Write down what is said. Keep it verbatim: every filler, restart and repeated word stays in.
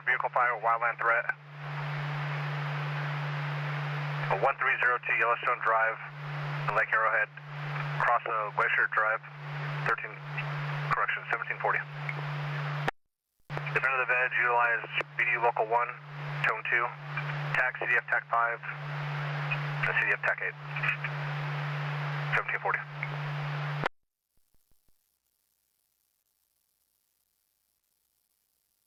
vehicle fire, wildland threat. one three zero two Yellowstone Drive, Lake Arrowhead, cross of Glacier Drive, thirteen, correction, seventeen forty. Defender of the veg, utilize B D U Local one, Tone two, T A C, C D F T A C five, and C D F T A C eight, seventeen forty.